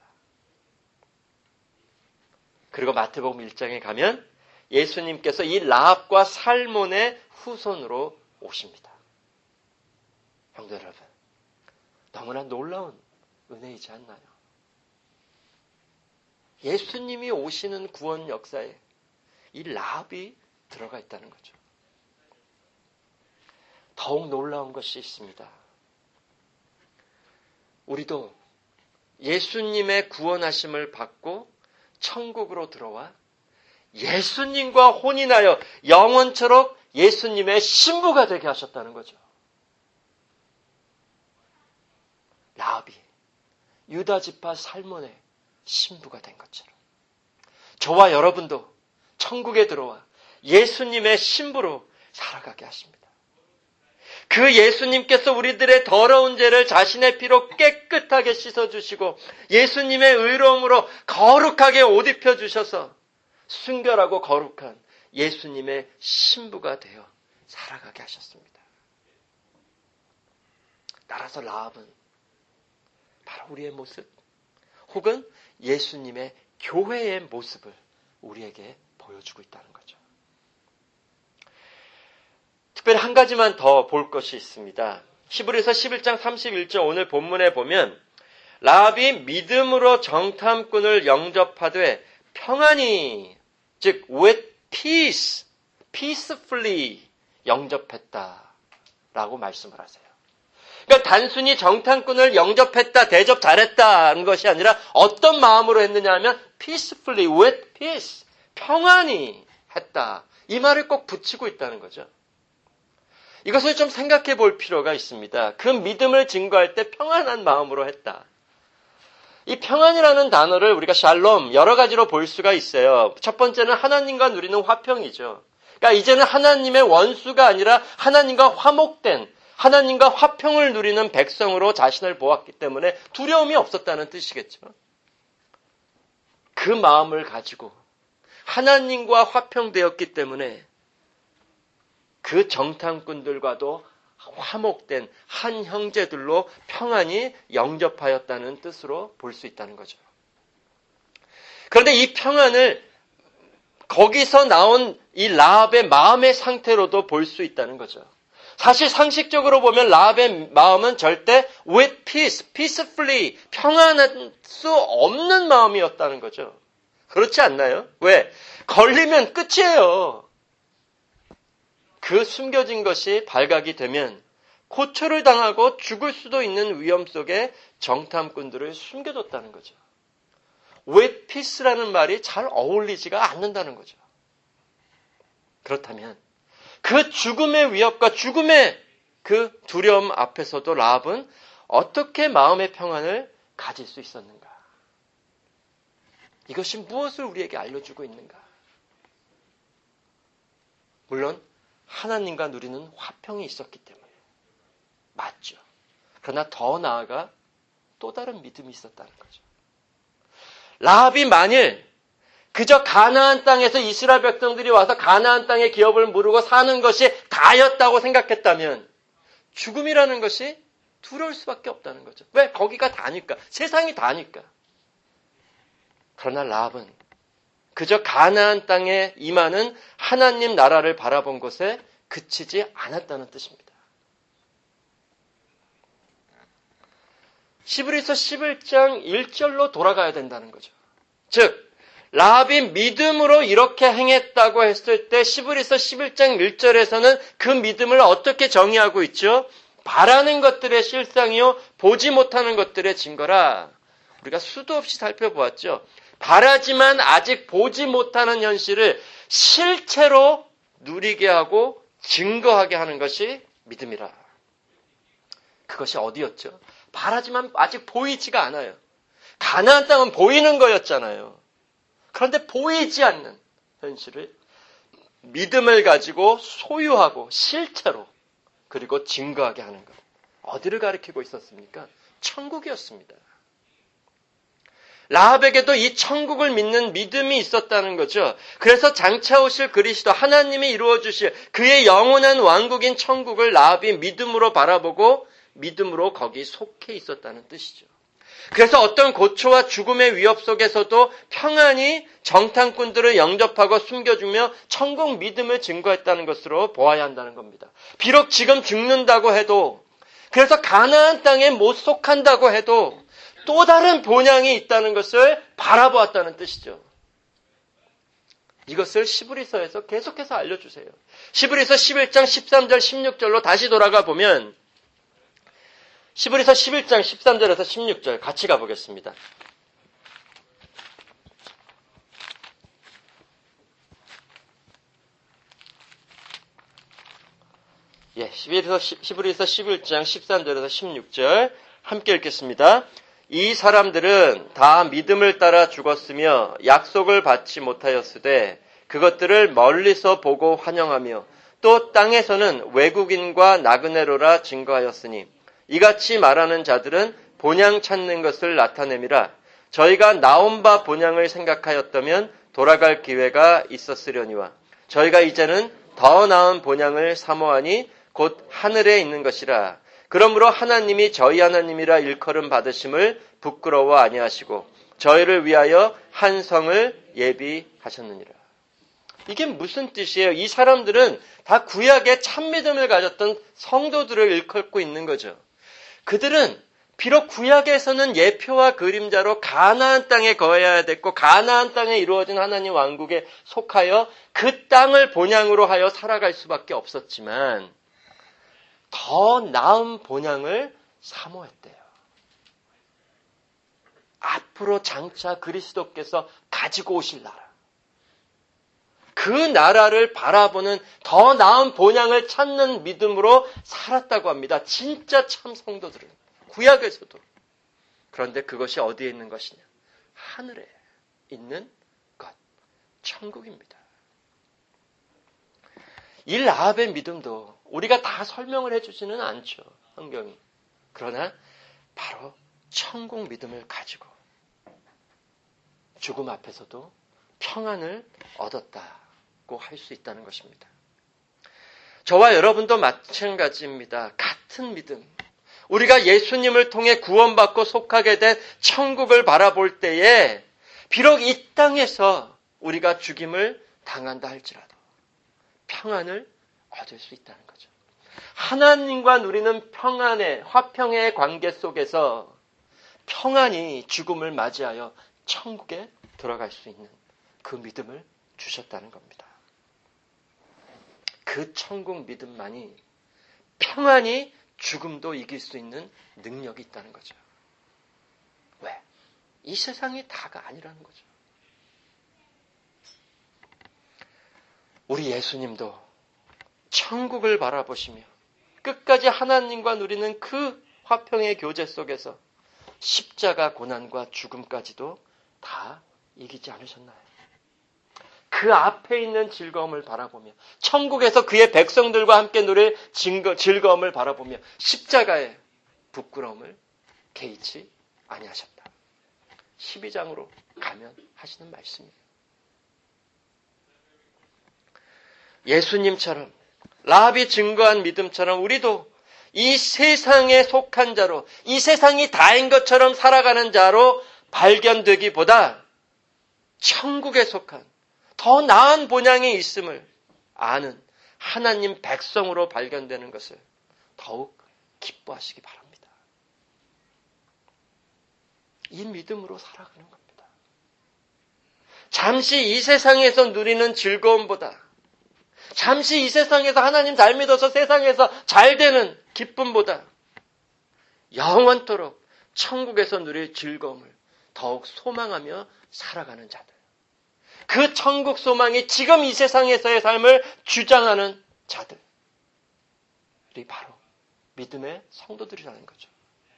그리고 마태복음 1장에 가면 예수님께서 이 라합과 살몬의 후손으로 오십니다. 형제 여러분, 너무나 놀라운 은혜이지 않나요? 예수님이 오시는 구원 역사에 이 라합이 들어가 있다는 거죠. 더욱 놀라운 것이 있습니다. 우리도 예수님의 구원하심을 받고 천국으로 들어와 예수님과 혼인하여 영원토록 예수님의 신부가 되게 하셨다는 거죠. 라합이 유다 지파 살몬의 신부가 된 것처럼 저와 여러분도 천국에 들어와 예수님의 신부로 살아가게 하십니다. 그 예수님께서 우리들의 더러운 죄를 자신의 피로 깨끗하게 씻어주시고 예수님의 의로움으로 거룩하게 옷 입혀주셔서 순결하고 거룩한 예수님의 신부가 되어 살아가게 하셨습니다. 따라서 라합은 바로 우리의 모습 혹은 예수님의 교회의 모습을 우리에게 보여주고 있다는 거죠. 특별히 한 가지만 더 볼 것이 있습니다. 히브리서 11장 31절 오늘 본문에 보면 라합이 믿음으로 정탐꾼을 영접하되 평안히 즉 with peace, peacefully 영접했다라고 말씀을 하세요. 그러니까 단순히 정탐꾼을 영접했다, 대접 잘했다는 것이 아니라 어떤 마음으로 했느냐 하면 peacefully, with peace, 평안히 했다. 이 말을 꼭 붙이고 있다는 거죠. 이것을 좀 생각해 볼 필요가 있습니다. 그 믿음을 증거할 때 평안한 마음으로 했다. 이 평안이라는 단어를 우리가 샬롬 여러 가지로 볼 수가 있어요. 첫 번째는 하나님과 누리는 화평이죠. 그러니까 이제는 하나님의 원수가 아니라 하나님과 화목된, 하나님과 화평을 누리는 백성으로 자신을 보았기 때문에 두려움이 없었다는 뜻이겠죠. 그 마음을 가지고 하나님과 화평되었기 때문에 그 정탐꾼들과도 화목된 한 형제들로 평안히 영접하였다는 뜻으로 볼 수 있다는 거죠. 그런데 이 평안을 거기서 나온 이 라합의 마음의 상태로도 볼 수 있다는 거죠. 사실 상식적으로 보면 라합의 마음은 절대 with peace, peacefully, 평안할 수 없는 마음이었다는 거죠. 그렇지 않나요? 왜? 걸리면 끝이에요. 그 숨겨진 것이 발각이 되면 고초를 당하고 죽을 수도 있는 위험 속에 정탐꾼들을 숨겨뒀다는 거죠. with peace라는 말이 잘 어울리지가 않는다는 거죠. 그렇다면 그 죽음의 위협과 죽음의 그 두려움 앞에서도 라합은 어떻게 마음의 평안을 가질 수 있었는가? 이것이 무엇을 우리에게 알려주고 있는가? 물론 하나님과 누리는 화평이 있었기 때문에 맞죠. 그러나 더 나아가 또 다른 믿음이 있었다는 거죠. 라합이 만일 그저 가나안 땅에서 이스라엘 백성들이 와서 가나안 땅의 기업을 무르고 사는 것이 다였다고 생각했다면 죽음이라는 것이 두려울 수밖에 없다는 거죠. 왜? 거기가 다니까. 세상이 다니까. 그러나 라합은 그저 가나안 땅에 임하는 하나님 나라를 바라본 것에 그치지 않았다는 뜻입니다. 히브리서 11장 1절로 돌아가야 된다는 거죠. 즉 라합이 믿음으로 이렇게 행했다고 했을 때 히브리서 11장 1절에서는 그 믿음을 어떻게 정의하고 있죠? 바라는 것들의 실상이요 보지 못하는 것들의 증거라. 우리가 수도 없이 살펴보았죠. 바라지만 아직 보지 못하는 현실을 실체로 누리게 하고 증거하게 하는 것이 믿음이라. 그것이 어디였죠? 바라지만 아직 보이지가 않아요. 가나안 땅은 보이는 거였잖아요. 그런데 보이지 않는 현실을 믿음을 가지고 소유하고 실체로 그리고 증거하게 하는 것. 어디를 가리키고 있었습니까? 천국이었습니다. 라합에게도 이 천국을 믿는 믿음이 있었다는 거죠. 그래서 장차 오실 그리스도 하나님이 이루어 주실 그의 영원한 왕국인 천국을 라합이 믿음으로 바라보고 믿음으로 거기 속해 있었다는 뜻이죠. 그래서 어떤 고초와 죽음의 위협 속에서도 평안히 정탐꾼들을 영접하고 숨겨주며 천국 믿음을 증거했다는 것으로 보아야 한다는 겁니다. 비록 지금 죽는다고 해도, 그래서 가나안 땅에 못 속한다고 해도 또 다른 본향이 있다는 것을 바라보았다는 뜻이죠. 이것을 히브리서에서 계속해서 알려주세요. 히브리서 11장 13절 16절로 다시 돌아가 보면 히브리서 11장 13절에서 16절 같이 가보겠습니다. 히브리서 11장 13절에서 16절 함께 읽겠습니다. 이 사람들은 다 믿음을 따라 죽었으며 약속을 받지 못하였으되 그것들을 멀리서 보고 환영하며 또 땅에서는 외국인과 나그네로라 증거하였으니 이같이 말하는 자들은 본향 찾는 것을 나타냄이라. 저희가 나온 바 본향을 생각하였다면 돌아갈 기회가 있었으려니와 저희가 이제는 더 나은 본향을 사모하니 곧 하늘에 있는 것이라. 그러므로 하나님이 저희 하나님이라 일컬음 받으심을 부끄러워 아니하시고 저희를 위하여 한 성을 예비하셨느니라. 이게 무슨 뜻이에요? 이 사람들은 다 구약의 참믿음을 가졌던 성도들을 일컫고 있는 거죠. 그들은 비록 구약에서는 예표와 그림자로 가나안 땅에 거해야 됐고 가나안 땅에 이루어진 하나님 왕국에 속하여 그 땅을 본향으로 하여 살아갈 수밖에 없었지만 더 나은 본향을 사모했대요. 앞으로 장차 그리스도께서 가지고 오실 나라. 그 나라를 바라보는 더 나은 본향을 찾는 믿음으로 살았다고 합니다. 진짜 참 성도들은. 구약에서도. 그런데 그것이 어디에 있는 것이냐? 하늘에 있는 것. 천국입니다. 이 라합의 믿음도 우리가 다 설명을 해주지는 않죠. 성경이. 그러나 바로 천국 믿음을 가지고 죽음 앞에서도 평안을 얻었다고 할 수 있다는 것입니다. 저와 여러분도 마찬가지입니다. 같은 믿음. 우리가 예수님을 통해 구원받고 속하게 된 천국을 바라볼 때에 비록 이 땅에서 우리가 죽임을 당한다 할지라도 평안을 얻을 수 있다는 거죠. 하나님과 누리는 평안의 화평의 관계 속에서 평안히 죽음을 맞이하여 천국에 들어갈 수 있는 그 믿음을 주셨다는 겁니다. 그 천국 믿음만이 평안히 죽음도 이길 수 있는 능력이 있다는 거죠. 왜? 이 세상이 다가 아니라는 거죠. 우리 예수님도 천국을 바라보시며 끝까지 하나님과 누리는 그 화평의 교제 속에서 십자가 고난과 죽음까지도 다 이기지 않으셨나요? 그 앞에 있는 즐거움을 바라보며 천국에서 그의 백성들과 함께 누릴 즐거움을 바라보며 십자가의 부끄러움을 개의치 아니하셨다. 12장으로 가면 하시는 말씀이에요. 예수님처럼 라합이 증거한 믿음처럼 우리도 이 세상에 속한 자로 이 세상이 다인 것처럼 살아가는 자로 발견되기보다 천국에 속한 더 나은 본향이 있음을 아는 하나님 백성으로 발견되는 것을 더욱 기뻐하시기 바랍니다. 이 믿음으로 살아가는 겁니다. 잠시 이 세상에서 누리는 즐거움보다 잠시 이 세상에서 하나님 잘 믿어서 세상에서 잘 되는 기쁨보다 영원토록 천국에서 누릴 즐거움을 더욱 소망하며 살아가는 자들. 그 천국 소망이 지금 이 세상에서의 삶을 주장하는 자들이 바로 믿음의 성도들이라는 거죠.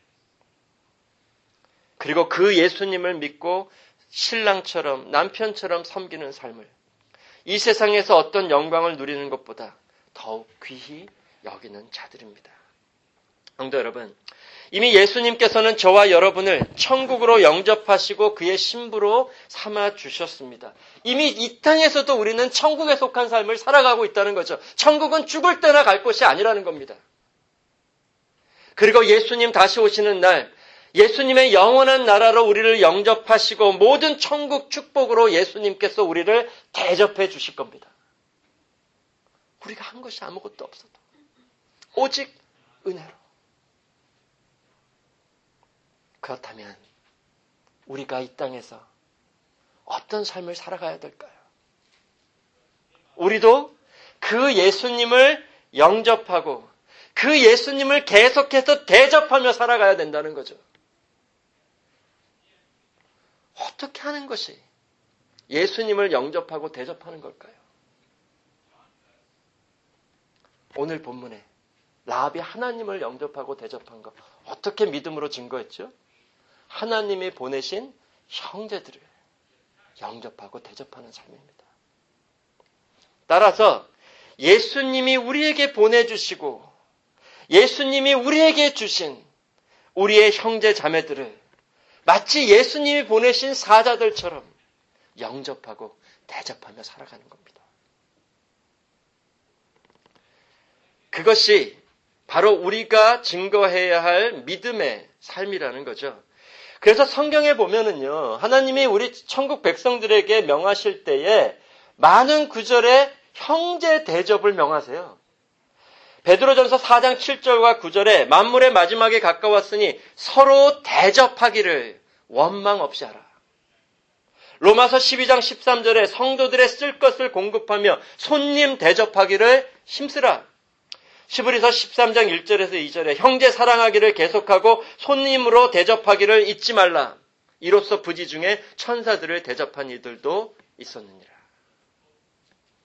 그리고 그 예수님을 믿고 신랑처럼 남편처럼 섬기는 삶을 이 세상에서 어떤 영광을 누리는 것보다 더욱 귀히 여기는 자들입니다. 성도 여러분, 이미 예수님께서는 저와 여러분을 천국으로 영접하시고 그의 신부로 삼아 주셨습니다. 이미 이 땅에서도 우리는 천국에 속한 삶을 살아가고 있다는 거죠. 천국은 죽을 때나 갈 곳이 아니라는 겁니다. 그리고 예수님 다시 오시는 날 예수님의 영원한 나라로 우리를 영접하시고 모든 천국 축복으로 예수님께서 우리를 대접해 주실 겁니다. 우리가 한 것이 아무것도 없어도 오직 은혜로. 그렇다면 우리가 이 땅에서 어떤 삶을 살아가야 될까요? 우리도 그 예수님을 영접하고 그 예수님을 계속해서 대접하며 살아가야 된다는 거죠. 어떻게 하는 것이 예수님을 영접하고 대접하는 걸까요? 오늘 본문에 라합이 하나님을 영접하고 대접한 것 어떻게 믿음으로 증거했죠? 하나님이 보내신 형제들을 영접하고 대접하는 삶입니다. 따라서 예수님이 우리에게 보내주시고 예수님이 우리에게 주신 우리의 형제 자매들을 마치 예수님이 보내신 사자들처럼 영접하고 대접하며 살아가는 겁니다. 그것이 바로 우리가 증거해야 할 믿음의 삶이라는 거죠. 그래서 성경에 보면은요, 하나님이 우리 천국 백성들에게 명하실 때에 많은 구절에 형제 대접을 명하세요. 베드로전서 4장 7절과 9절에 만물의 마지막에 가까웠으니 서로 대접하기를 원망 없이 하라. 로마서 12장 13절에 성도들의 쓸 것을 공급하며 손님 대접하기를 힘쓰라. 시브리서 13장 1절에서 2절에 형제 사랑하기를 계속하고 손님으로 대접하기를 잊지 말라. 이로써 부지 중에 천사들을 대접한 이들도 있었느니라.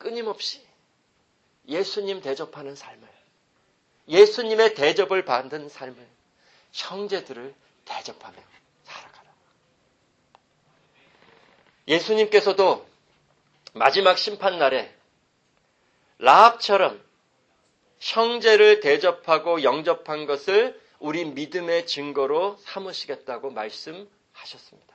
끊임없이 예수님 대접하는 삶을, 예수님의 대접을 받은 삶을, 형제들을 대접하며 살아가라. 예수님께서도 마지막 심판날에 라합처럼 형제를 대접하고 영접한 것을 우리 믿음의 증거로 삼으시겠다고 말씀하셨습니다.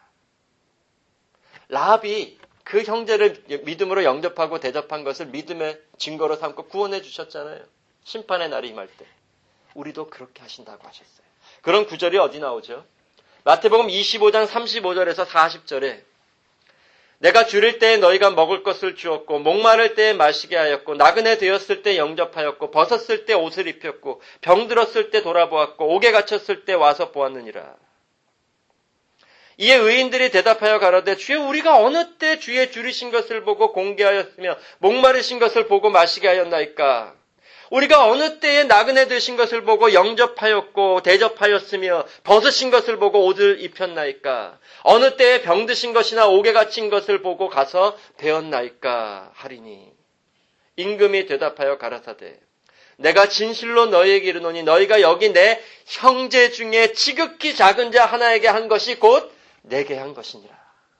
라합이 그 형제를 믿음으로 영접하고 대접한 것을 믿음의 증거로 삼고 구원해 주셨잖아요. 심판의 날이 임할 때. 우리도 그렇게 하신다고 하셨어요. 그런 구절이 어디 나오죠? 마태복음 25장 35절에서 40절에 내가 줄일 때에 너희가 먹을 것을 주었고 목마를 때에 마시게 하였고 나그네 되었을 때 영접하였고 벗었을 때 옷을 입혔고 병들었을 때 돌아보았고 옥에 갇혔을 때 와서 보았느니라. 이에 의인들이 대답하여 가로되 주여 우리가 어느 때 주의 줄이신 것을 보고 공개하였으며 목마르신 것을 보고 마시게 하였나이까. 우리가 어느 때에 나그네 되신 것을 보고 영접하였고 대접하였으며 벗으신 것을 보고 옷을 입혔나이까. 어느 때에 병드신 것이나 옥에 갇힌 것을 보고 가서 배웠나이까 하리니. 임금이 대답하여 가라사대 내가 진실로 너희에게 이르노니 너희가 여기 내 형제 중에 지극히 작은 자 하나에게 한 것이 곧 내게 한 것이니라.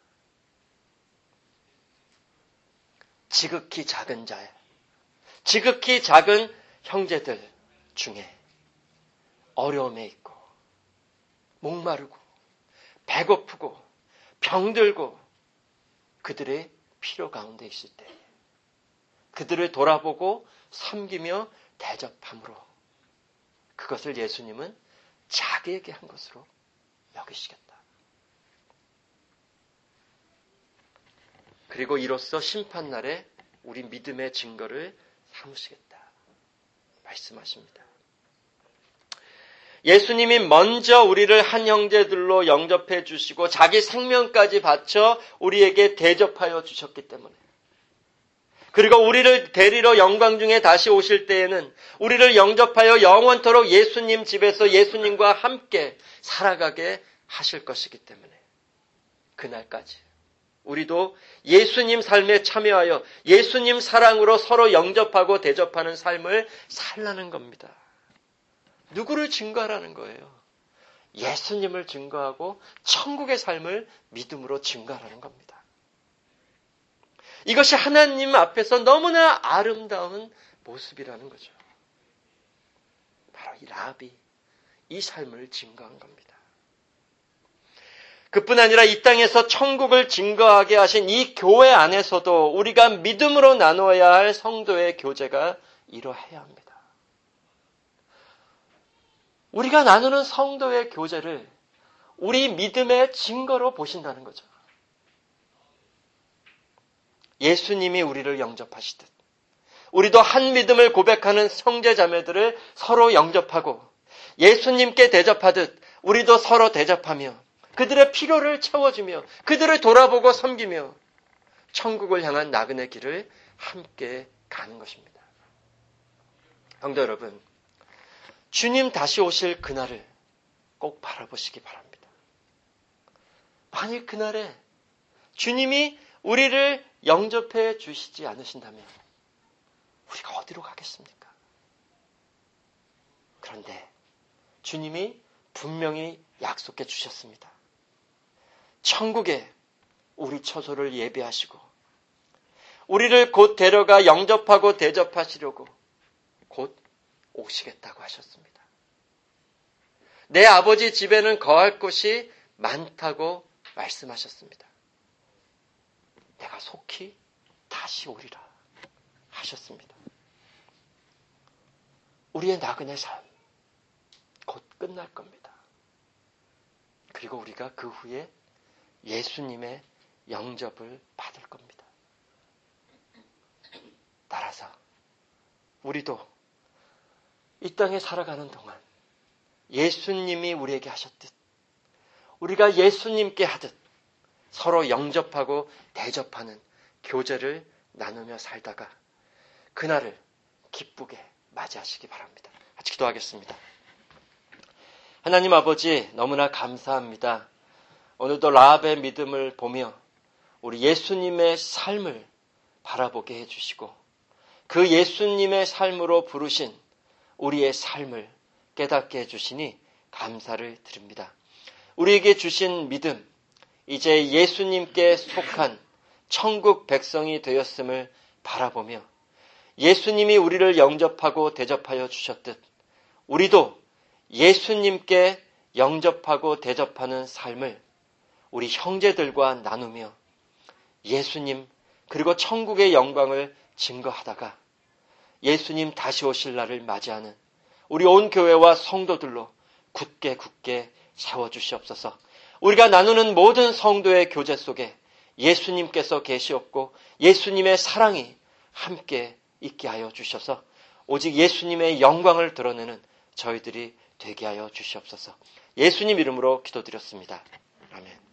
지극히 작은 자에, 지극히 작은 형제들 중에 어려움에 있고 목마르고 배고프고 병들고 그들의 필요 가운데 있을 때 그들을 돌아보고 섬기며 대접함으로 그것을 예수님은 자기에게 한 것으로 여기시겠다. 그리고 이로써 심판날에 우리 믿음의 증거를 삼으시겠다 말씀하십니다. 예수님이 먼저 우리를 한 형제들로 영접해 주시고 자기 생명까지 바쳐 우리에게 대접하여 주셨기 때문에 그리고 우리를 데리러 영광 중에 다시 오실 때에는 우리를 영접하여 영원토록 예수님 집에서 예수님과 함께 살아가게 하실 것이기 때문에 그날까지 우리도 예수님 삶에 참여하여 예수님 사랑으로 서로 영접하고 대접하는 삶을 살라는 겁니다. 누구를 증거하라는 거예요? 예수님을 증거하고 천국의 삶을 믿음으로 증거하라는 겁니다. 이것이 하나님 앞에서 너무나 아름다운 모습이라는 거죠. 바로 이 라합이 이 삶을 증거한 겁니다. 그뿐 아니라 이 땅에서 천국을 증거하게 하신 이 교회 안에서도 우리가 믿음으로 나누어야 할 성도의 교제가 이러해야 합니다. 우리가 나누는 성도의 교제를 우리 믿음의 증거로 보신다는 거죠. 예수님이 우리를 영접하시듯 우리도 한 믿음을 고백하는 형제자매들을 서로 영접하고 예수님께 대접하듯 우리도 서로 대접하며 그들의 필요를 채워주며 그들을 돌아보고 섬기며 천국을 향한 나그네 길을 함께 가는 것입니다. 성도 여러분, 주님 다시 오실 그날을 꼭 바라보시기 바랍니다. 만일 그날에 주님이 우리를 영접해 주시지 않으신다면 우리가 어디로 가겠습니까? 그런데 주님이 분명히 약속해 주셨습니다. 천국에 우리 처소를 예비하시고 우리를 곧 데려가 영접하고 대접하시려고 곧 오시겠다고 하셨습니다. 내 아버지 집에는 거할 곳이 많다고 말씀하셨습니다. 내가 속히 다시 오리라 하셨습니다. 우리의 나그네 삶 곧 끝날 겁니다. 그리고 우리가 그 후에 예수님의 영접을 받을 겁니다. 따라서 우리도 이 땅에 살아가는 동안 예수님이 우리에게 하셨듯 우리가 예수님께 하듯 서로 영접하고 대접하는 교제를 나누며 살다가 그날을 기쁘게 맞이하시기 바랍니다. 같이 기도하겠습니다. 하나님 아버지 너무나 감사합니다. 오늘도 라합의 믿음을 보며 우리 예수님의 삶을 바라보게 해주시고 그 예수님의 삶으로 부르신 우리의 삶을 깨닫게 해주시니 감사를 드립니다. 우리에게 주신 믿음, 이제 예수님께 속한 천국 백성이 되었음을 바라보며 예수님이 우리를 영접하고 대접하여 주셨듯 우리도 예수님께 영접하고 대접하는 삶을 우리 형제들과 나누며 예수님 그리고 천국의 영광을 증거하다가 예수님 다시 오실 날을 맞이하는 우리 온 교회와 성도들로 굳게 세워주시옵소서. 우리가 나누는 모든 성도의 교제 속에 예수님께서 계시옵고 예수님의 사랑이 함께 있게 하여 주셔서 오직 예수님의 영광을 드러내는 저희들이 되게 하여 주시옵소서. 예수님 이름으로 기도드렸습니다. 아멘.